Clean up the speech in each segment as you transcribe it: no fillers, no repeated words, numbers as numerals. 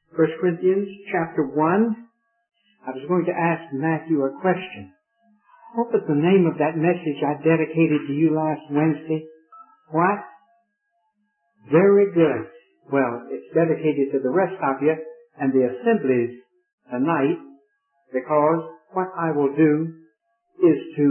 1 Corinthians chapter 1. I was going to ask Matthew a question. What was the name of that message I dedicated to you last Wednesday? What? Very good. Well, it's dedicated to the rest of you and the assemblies tonight, because what I will do is to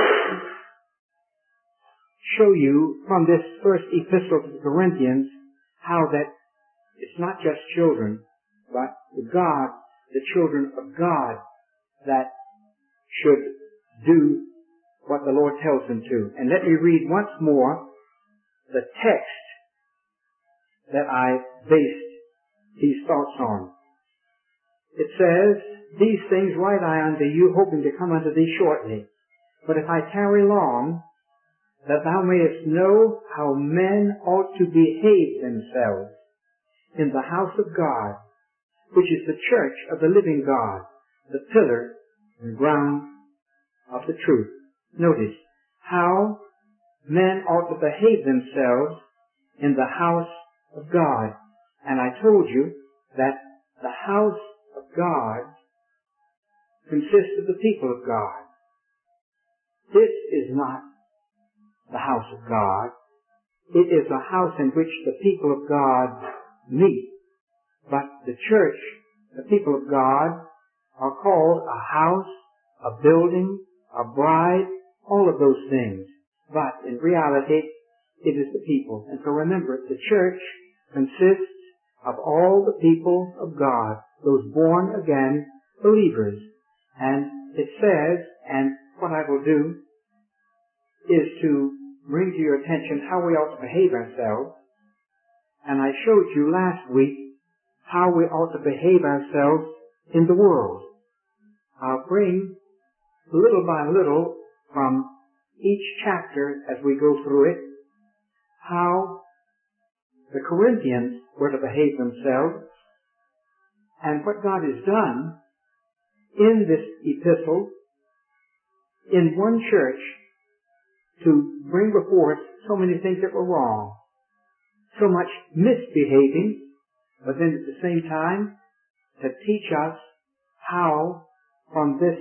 show you from this first epistle to the Corinthians how that it's not just children, but the children of God, that should do what the Lord tells them to. And let me read once more the text that I based these thoughts on. It says, "These things write I unto you, hoping to come unto thee shortly. But if I tarry long, that thou mayest know how men ought to behave themselves in the house of God, which is the church of the living God, the pillar and ground of the truth." Notice how men ought to behave themselves in the house of God. And I told you that the house of God consists of the people of God. This is not the house of God. It is a house in which the people of God meet. But the church, the people of God, are called a house, a building, a bride, all of those things. But in reality, it is the people. And so remember, the church consists of all the people of God, those born again believers. And it says, and what I will do is to bring to your attention how we ought to behave ourselves. And I showed you last week how we ought to behave ourselves in the world. I'll bring little by little from each chapter as we go through it how the Corinthians were to behave themselves and what God has done in this epistle in one church to bring before us so many things that were wrong, so much misbehaving, but then at the same time to teach us how from this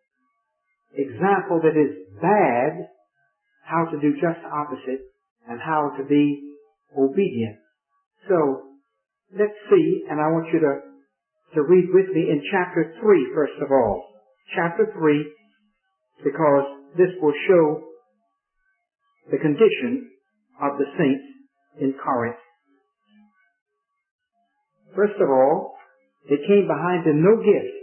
example that is bad, how to do just the opposite and how to be obedient. So let's see, and I want you to read with me in chapter 3 first of all. Chapter 3, because this will show the condition of the saints in Corinth. First of all, they came behind them no gift.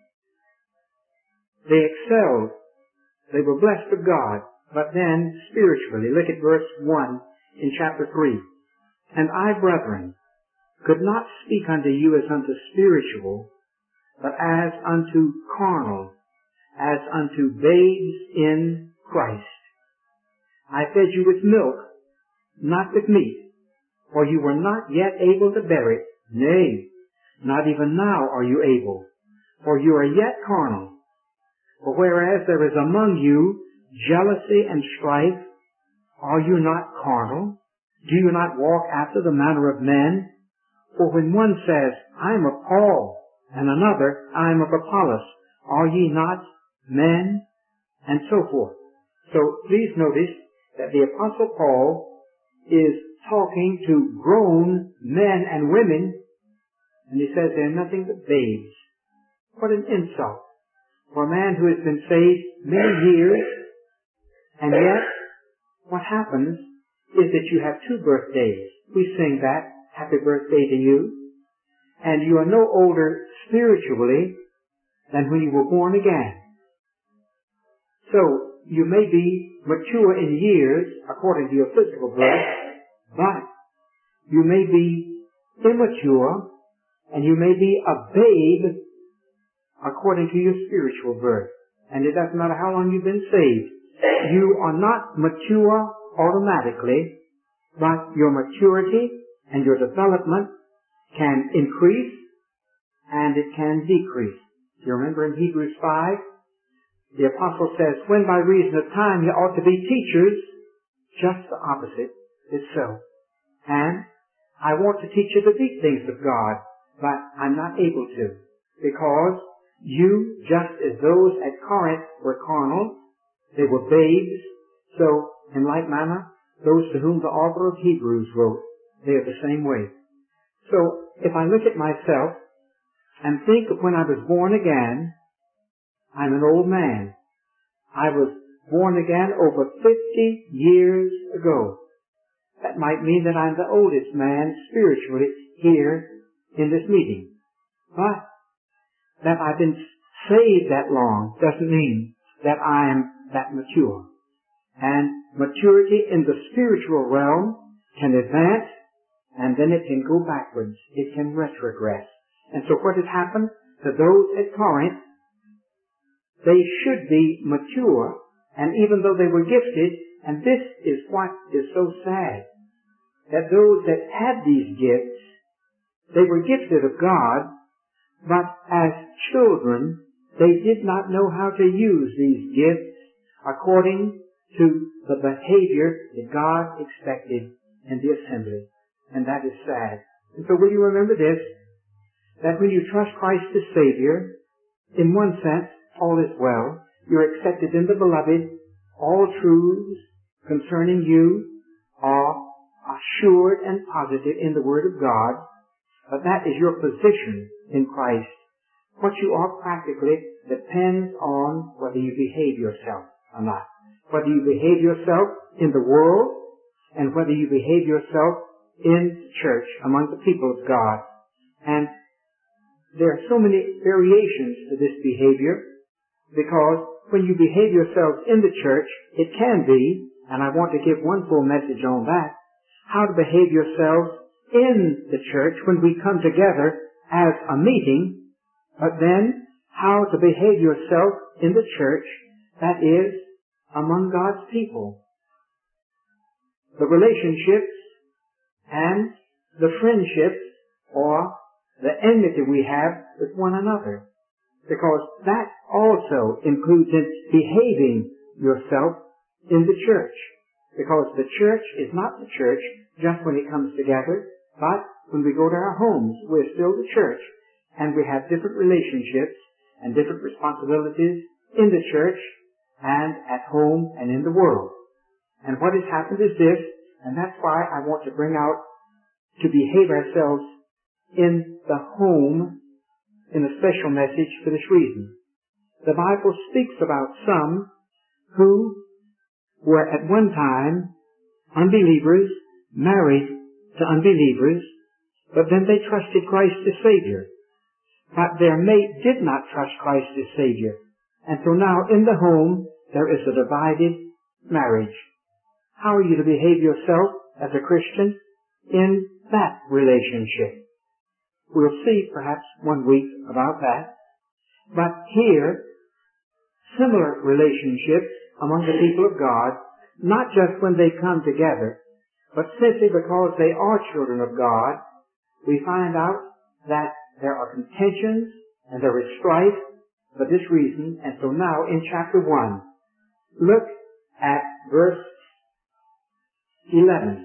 They excelled. They were blessed of God. But then, spiritually, look at verse 1 in chapter 3. "And I, brethren, could not speak unto you as unto spiritual, but as unto carnal, as unto babes in Christ. I fed you with milk, not with meat, for you were not yet able to bear it. Nay, not even now are you able, for you are yet carnal. For whereas there is among you jealousy and strife, are you not carnal? Do you not walk after the manner of men? For when one says, I am of Paul, and another, I am of Apollos, are ye not men?" And so forth. So please notice that the Apostle Paul is talking to grown men and women, and he says they're nothing but babes. What an insult for a man who has been saved many years, and yet what happens is that you have 2 birthdays. We sing that, happy birthday to you, and you are no older spiritually than when you were born again. So you may be mature in years according to your physical birth, but you may be immature and you may be a babe according to your spiritual birth. And it doesn't matter how long you've been saved. You are not mature automatically, but your maturity and your development can increase and it can decrease. You remember in Hebrews 5, the apostle says, "When by reason of time you ought to be teachers," just the opposite is so. And I want to teach you the deep things of God, but I'm not able to, because you, just as those at Corinth were carnal, they were babes, so in like manner, those to whom the author of Hebrews wrote, they are the same way. So if I look at myself and think of when I was born again, I'm an old man. I was born again over 50 years ago. That might mean that I'm the oldest man spiritually here in this meeting. But that I've been saved that long doesn't mean that I am that mature. And maturity in the spiritual realm can advance, and then it can go backwards. It can retrogress. And so what has happened to those at Corinth, they should be mature, and even though they were gifted, and this is what is so sad, that those that had these gifts, they were gifted of God, but as children, they did not know how to use these gifts according to the behavior that God expected in the assembly. And that is sad. And so will you remember this, that when you trust Christ as Savior, in one sense, all is well. You're accepted in the Beloved. All truths concerning you are assured and positive in the Word of God. But that is your position in Christ. What you are practically depends on whether you behave yourself or not. Whether you behave yourself in the world and whether you behave yourself in church among the people of God. And there are so many variations to this behavior, because when you behave yourselves in the church, it can be, and I want to give one full message on that, how to behave yourselves in the church when we come together as a meeting, but then how to behave yourself in the church, that is, among God's people. The relationships and the friendships or the enmity we have with one another. Because that also includes in behaving yourself in the church. Because the church is not the church just when it comes together, but when we go to our homes, we're still the church. And we have different relationships and different responsibilities in the church and at home and in the world. And what has happened is this, and that's why I want to bring out to behave ourselves in the home in a special message for this reason. The Bible speaks about some who were at one time unbelievers, married to unbelievers, but then they trusted Christ as Savior. But their mate did not trust Christ as Savior. And so now in the home there is a divided marriage. How are you to behave yourself as a Christian in that relationship? We'll see perhaps one week about that. But here, similar relationships among the people of God, not just when they come together, but simply because they are children of God, we find out that there are contentions and there is strife for this reason. And so now in chapter 1, look at verse 11.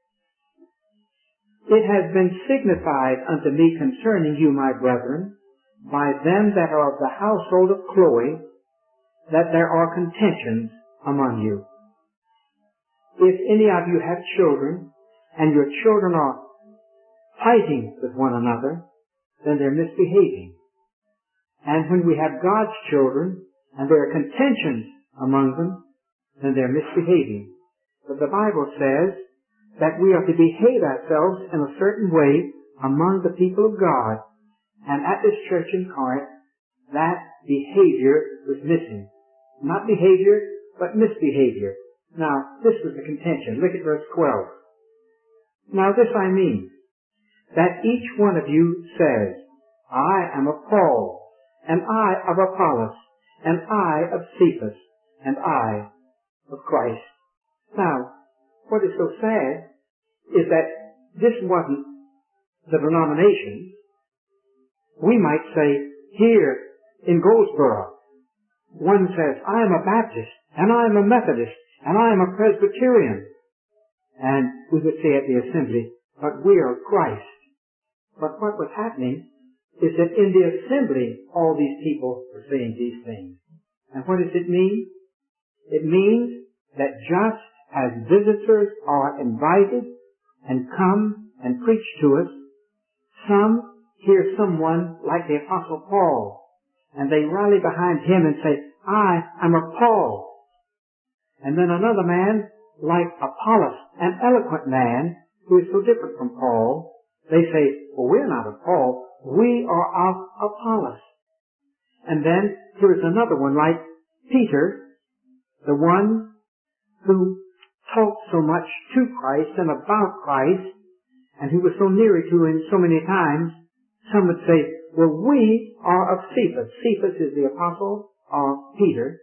It has been signified unto me concerning you, my brethren, by them that are of the household of Chloe, that there are contentions among you. If any of you have children, and your children are fighting with one another, then they're misbehaving. And when we have God's children, and there are contentions among them, then they're misbehaving. But the Bible says that we are to behave ourselves in a certain way among the people of God. And at this church in Corinth, that behavior was missing. Not behavior, but misbehavior. Now, this was the contention. Look at verse 12. Now this I mean, that each one of you says, I am of Paul, and I of Apollos, and I of Cephas, and I of Christ. Now, what is so sad is that this wasn't the denomination. We might say here in Goldsboro, one says, I am a Baptist, and I am a Methodist, and I am a Presbyterian. And we would say at the assembly, but we are Christ. But what was happening is that in the assembly, all these people were saying these things. And what does it mean? It means that just as visitors are invited and come and preach to us, some hear someone like the Apostle Paul, and they rally behind him and say, I am of Paul. And then another man like Apollos, an eloquent man who is so different from Paul, they say, well, we're not of Paul, we are of Apollos. And then here is another one like Peter, the one who talked so much to Christ and about Christ, and who was so near to him so many times. Some would say, well, we are of Cephas. Cephas is the apostle of Peter.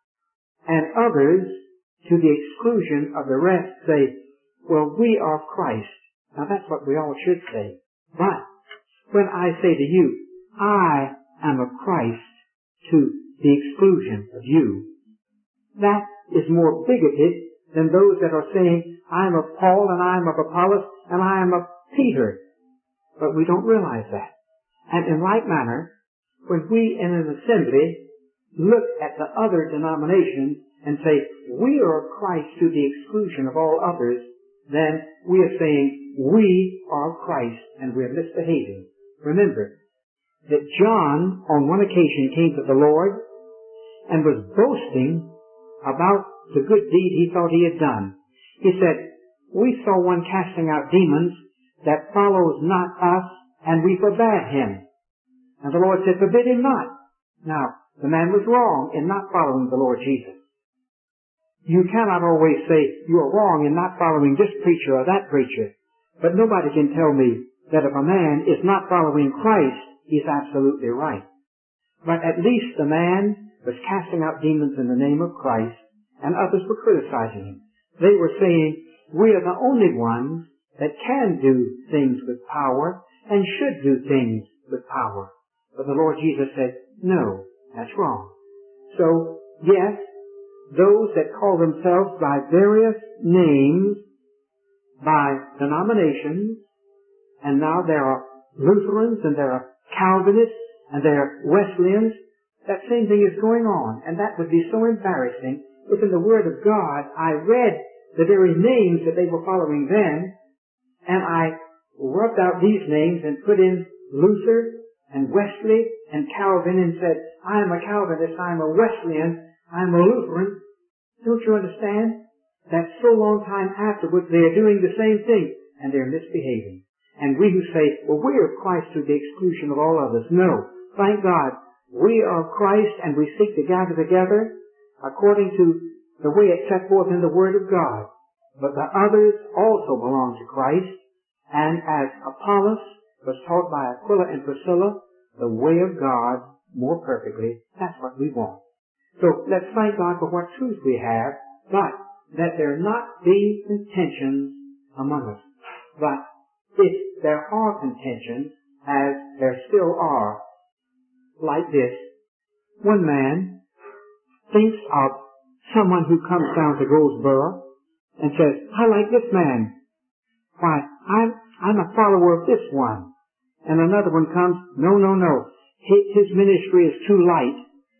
And others, to the exclusion of the rest, say, well, we are of Christ. Now that's what we all should say. But when I say to you, I am of Christ, to the exclusion of you, that is more bigoted than those that are saying, I am of Paul and I am of Apollos and I am of Peter. But we don't realize that. And in like manner, when we in an assembly look at the other denominations and say, we are of Christ to the exclusion of all others, then we are saying, we are of Christ and we are misbehaving. Remember that John on one occasion came to the Lord and was boasting about the good deed he thought he had done. He said, we saw one casting out demons that follows not us, and we forbade him. And the Lord said, forbid him not. Now, the man was wrong in not following the Lord Jesus. You cannot always say you are wrong in not following this preacher or that preacher. But nobody can tell me that if a man is not following Christ, he's absolutely right. But at least the man was casting out demons in the name of Christ, and others were criticizing him. They were saying, we are the only ones that can do things with power and should do things with power. But the Lord Jesus said, no, that's wrong. So, yes, those that call themselves by various names, by denominations, and now there are Lutherans and there are Calvinists and there are Wesleyans, that same thing is going on. And that would be so embarrassing if in the Word of God I read the very names that they were following then, and I rubbed out these names and put in Luther and Wesley and Calvin and said, I am a Calvinist, I am a Wesleyan, I am a Lutheran. Don't you understand? That so long time afterwards they are doing the same thing and they're misbehaving. And we who say, well, we are of Christ to the exclusion of all others. No. Thank God. We are of Christ and we seek to gather together according to the way it's set forth in the Word of God. But the others also belong to Christ. And as Apollos was taught by Aquila and Priscilla, the way of God more perfectly, that's what we want. So let's thank God for what truth we have, but that there not be contentions among us. But if there are contentions, as there still are, like this, one man thinks of someone who comes down to Goldsboro and says, I like this man. Why, I'm a follower of this one. And another one comes, no. His ministry is too light.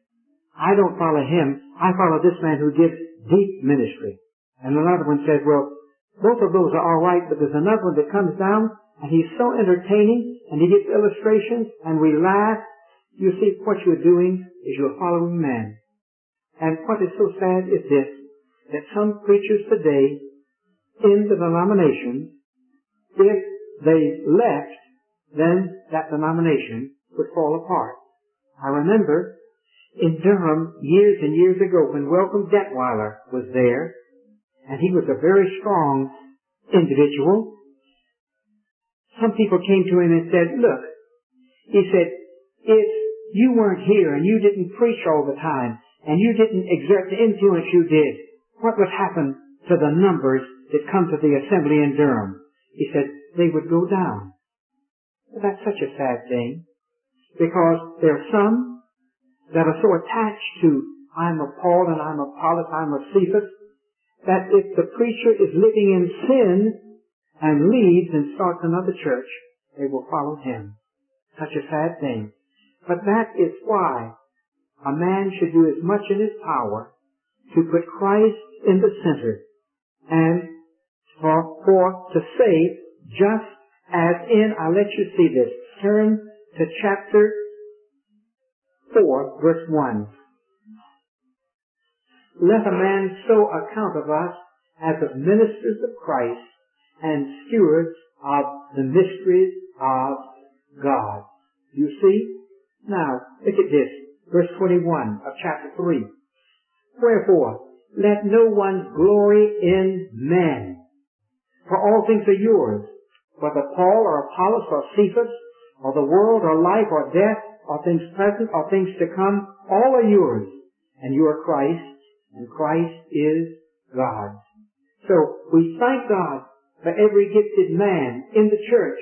I don't follow him. I follow this man who gives deep ministry. And another one says, well, both of those are all right, but there's another one that comes down and he's so entertaining and he gives illustrations and we laugh. You see, what you're doing is you're following man. And what is so sad is this, that some preachers today in the denomination, if they left, then that denomination would fall apart. I remember in Durham years and years ago when Welcome Detweiler was there, and he was a very strong individual. Some people came to him and said, look, he said, if you weren't here and you didn't preach all the time and you didn't exert the influence you did, what would happen to the numbers that come to the assembly in Durham? He said, they would go down. Well, that's such a sad thing, because there are some that are so attached to, I'm of Paul and I'm of Apollos, I'm of Cephas, that if the preacher is living in sin and leaves and starts another church, they will follow him. Such a sad thing. But that is why a man should do as much in his power to put Christ in the center and for to save, just as in, I'll let you see this. Turn to chapter 4, verse 1. Let a man so account of us as of ministers of Christ and stewards of the mysteries of God. You see? Now, look at this. Verse 21 of chapter 3. Wherefore, let no one glory in men, for all things are yours, whether Paul or Apollos or Cephas, or the world or life or death, or things present or things to come, all are yours, and you are Christ, and Christ is God. So, we thank God for every gifted man in the church,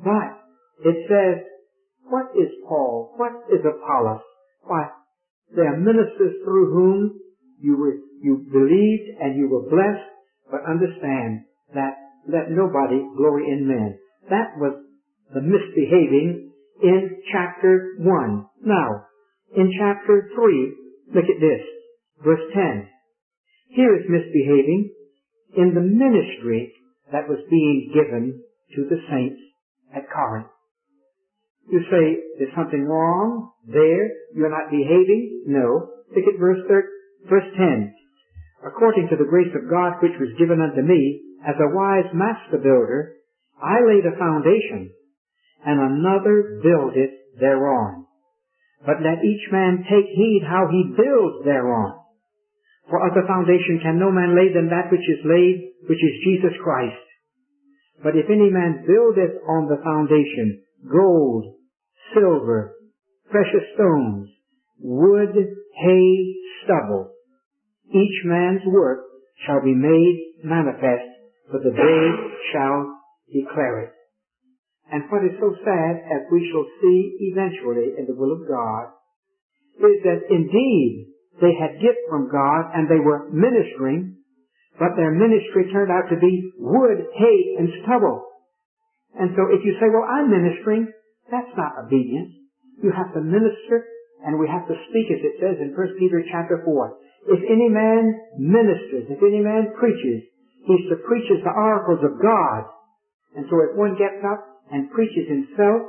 but it says, what is Paul? What is Apollos? Why, they are ministers through whom you believed and you were blessed, but understand that let nobody glory in men. That was the misbehaving in chapter 1. Now, in chapter 3, look at this, verse 10. Here is misbehaving in the ministry that was being given to the saints at Corinth. You say, there's something wrong there, you're not behaving? No. Look at verse 10. According to the grace of God which was given unto me, as a wise master builder, I laid a foundation, and another buildeth thereon. But let each man take heed how he builds thereon. For other foundation can no man lay than that which is laid, which is Jesus Christ. But if any man buildeth on the foundation gold, silver, precious stones, wood, hay, stubble, each man's work shall be made manifest, for the day shall declare it. And what is so sad, as we shall see eventually in the will of God, is that indeed they had gift from God and they were ministering, but their ministry turned out to be wood, hay, and stubble. And so if you say, well, I'm ministering, that's not obedience. You have to minister, and we have to speak, as it says in 1 Peter chapter 4. If any man ministers, if any man preaches, he's to preach as the oracles of God. And so if one gets up and preaches himself,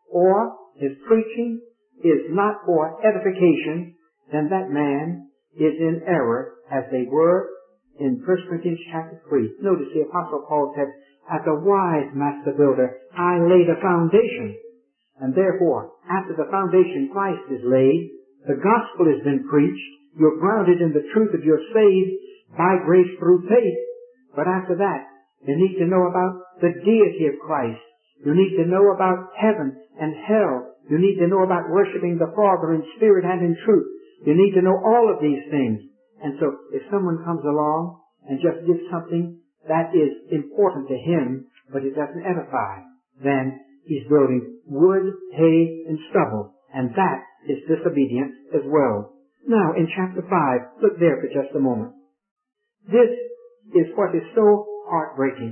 or his preaching is not for edification, then that man is in error, as they were in 1 Corinthians chapter 3. Notice the Apostle Paul said, as a wise master builder, I laid a foundation. And therefore, after the foundation Christ is laid, the gospel has been preached, you're grounded in the truth of your saved by grace through faith. But after that, you need to know about the deity of Christ. You need to know about heaven and hell. You need to know about worshiping the Father in spirit and in truth. You need to know all of these things. And so, if someone comes along and just gives something that is important to him, but it doesn't edify, then he's building wood, hay, and stubble. And that is disobedience as well. Now, in chapter 5, look there for just a moment. This is what is so heartbreaking.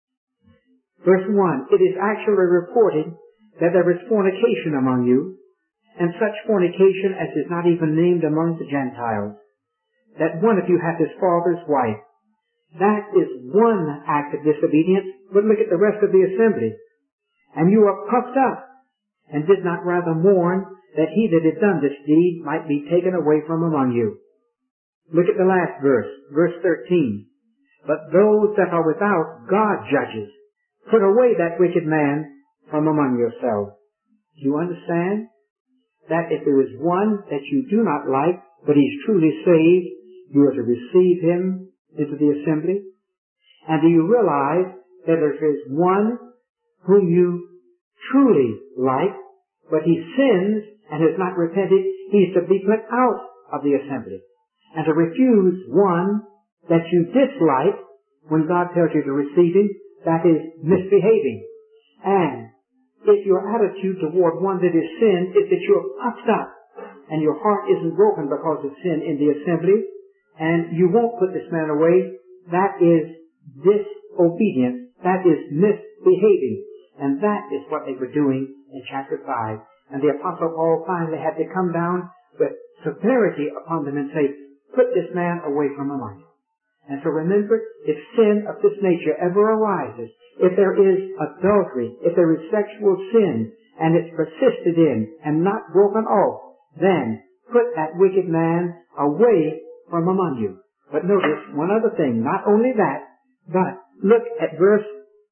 Verse 1, it is actually reported that there is fornication among you, and such fornication as is not even named among the Gentiles, that one of you hath his father's wife. That is one act of disobedience, but look at the rest of the assembly. And you are puffed up, and did not rather mourn that he that had done this deed might be taken away from among you. Look at the last verse, verse 13. But those that are without, God judges. Put away that wicked man from among yourselves. Do you understand? That if there is one that you do not like, but he's truly saved, you are to receive him into the assembly? And do you realize that if there is one whom you truly like, but he sins and has not repented, he's to be put out of the assembly? And to refuse one that you dislike when God tells you to receive him, that is misbehaving. And if your attitude toward one that is sin is that you're puffed up and your heart isn't broken because of sin in the assembly, and you won't put this man away, that is disobedience. That is misbehaving. And that is what they were doing in chapter 5. And the Apostle Paul finally had to come down with severity upon them and say, put this man away from among you. And so remember, if sin of this nature ever arises, if there is adultery, if there is sexual sin, and it's persisted in and not broken off, then put that wicked man away from among you. But notice one other thing, not only that, but look at verse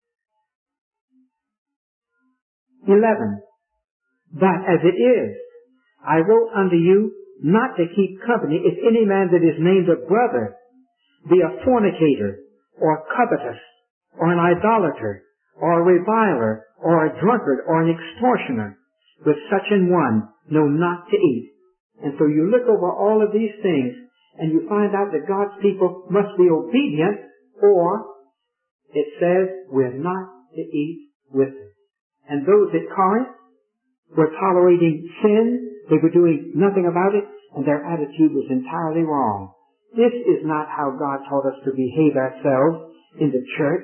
11. But as it is, I wrote unto you not to keep company if any man that is named a brother be a fornicator, or covetous, or an idolater, or a reviler, or a drunkard, or an extortioner. With such an one, know not to eat. And so you look over all of these things, and you find out that God's people must be obedient, or it says we're not to eat with them. And those at Corinth were tolerating sin, they were doing nothing about it, and their attitude was entirely wrong. This is not how God taught us to behave ourselves in the church,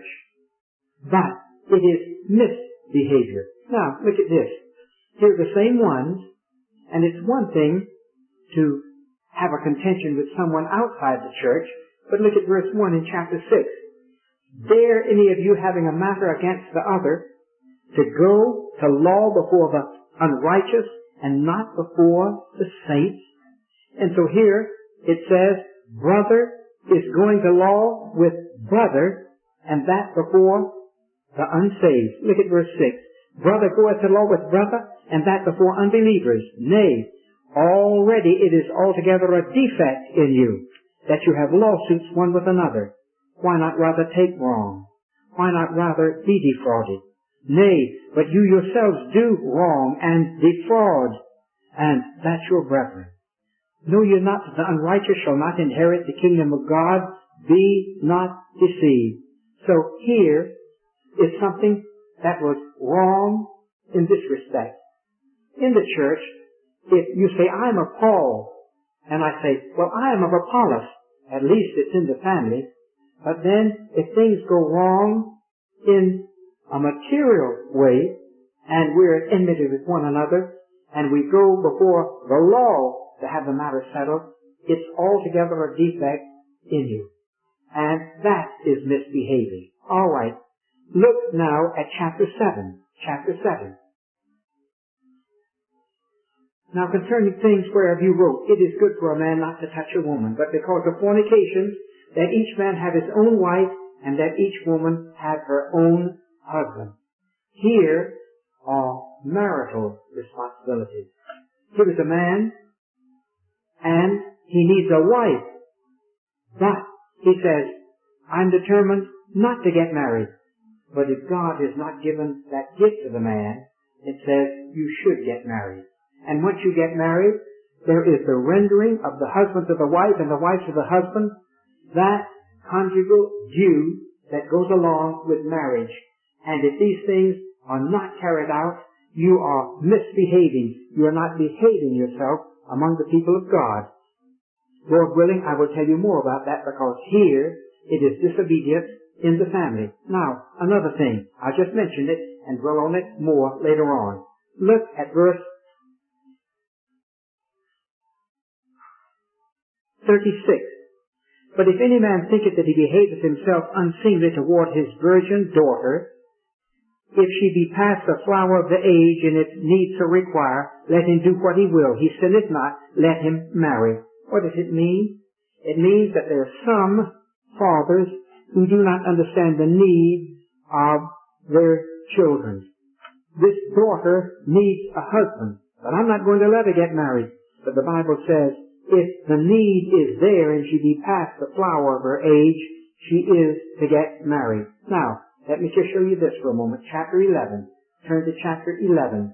but it is misbehavior. Now, look at this. Here are the same ones, and it's one thing to have a contention with someone outside the church, but look at verse 1 in chapter 6. Dare any of you having a matter against the other to go to law before the unrighteous and not before the saints? And so here it says, brother is going to law with brother, and that before the unsaved. Look at verse 6. Brother goeth to law with brother, and that before unbelievers. Nay, already it is altogether a defect in you, that you have lawsuits one with another. Why not rather take wrong? Why not rather be defrauded? Nay, but you yourselves do wrong and defraud, and that's your brethren. Know ye not that the unrighteous shall not inherit the kingdom of God? Be not deceived. So here is something that was wrong in this respect. In the church, if you say, I'm of Paul, and I say, well, I am of Apollos, at least it's in the family, but then if things go wrong in a material way, and we're at enmity with one another, and we go before the law to have the matter settled, it's altogether a defect in you. And that is misbehaving. All right. Look now at chapter 7. Chapter 7. Now concerning things whereof you wrote, it is good for a man not to touch a woman, but because of fornications, that each man have his own wife, and that each woman have her own husband. Here are marital responsibilities. Here is a man, and he needs a wife. But he says, I'm determined not to get married. But if God has not given that gift to the man, it says you should get married. And once you get married, there is the rendering of the husband to the wife and the wife to the husband, that conjugal due that goes along with marriage. And if these things are not carried out, you are misbehaving. You are not behaving yourself among the people of God. Lord willing, I will tell you more about that, because here it is disobedience in the family. Now, another thing. I just mentioned it and dwell on it more later on. Look at verse 36. But if any man thinketh that he behaveth himself unseemly toward his virgin daughter, if she be past the flower of the age and its need to require, let him do what he will. He sinneth not, let him marry. What does it mean? It means that there are some fathers who do not understand the needs of their children. This daughter needs a husband, but I'm not going to let her get married. But the Bible says, if the need is there and she be past the flower of her age, she is to get married. Now, let me just show you this for a moment. Chapter 11. Turn to chapter 11.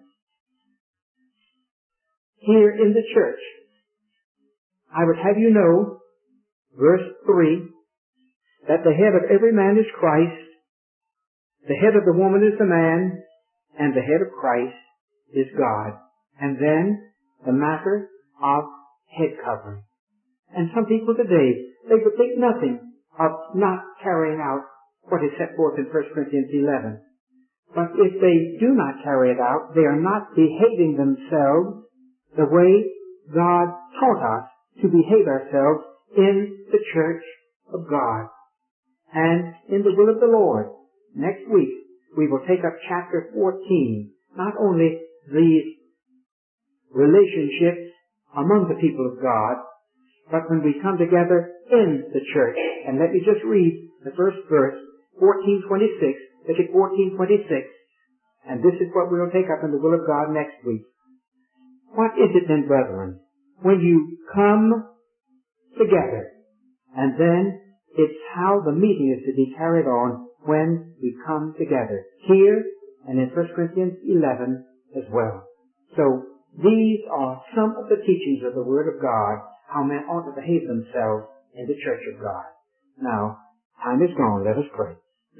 Here in the church, I would have you know, verse 3, that the head of every man is Christ, the head of the woman is the man, and the head of Christ is God. And then the matter of head covering. And some people today, they would think nothing of not carrying out what is set forth in 1 Corinthians 11. But if they do not carry it out, they are not behaving themselves the way God taught us to behave ourselves in the church of God and in the will of the Lord. Next week, we will take up chapter 14, not only these relationships among the people of God, but when we come together in the church. And let me just read the first verse, 14:26. Look at 14:26. And this is what we'll take up in the will of God next week. What is it then, brethren, when you come together? And then it's how the meeting is to be carried on when we come together. Here and in 1 Corinthians 11 as well. So these are some of the teachings of the Word of God, how men ought to behave themselves in the church of God. Now, time is gone. Let us pray.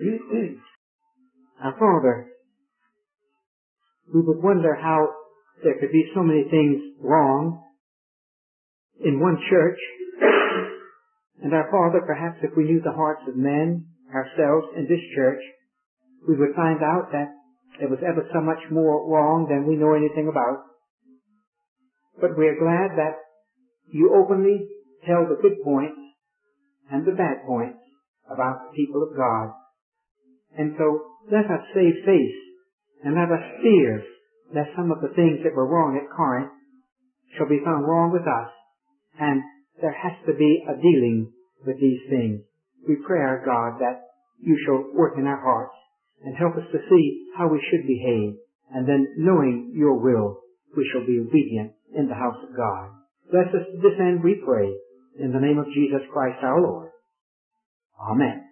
Our Father, we would wonder how there could be so many things wrong in one church. And our Father, perhaps if we knew the hearts of men, ourselves, in this church, we would find out that there was ever so much more wrong than we know anything about. But we are glad that you openly tell the good points and the bad points about the people of God. And so let us save face and let us fear that some of the things that were wrong at Corinth shall be found wrong with us. And there has to be a dealing with these things. We pray, our God, that you shall work in our hearts and help us to see how we should behave. And then, knowing your will, we shall be obedient in the house of God. Bless us to this end, we pray, in the name of Jesus Christ our Lord. Amen.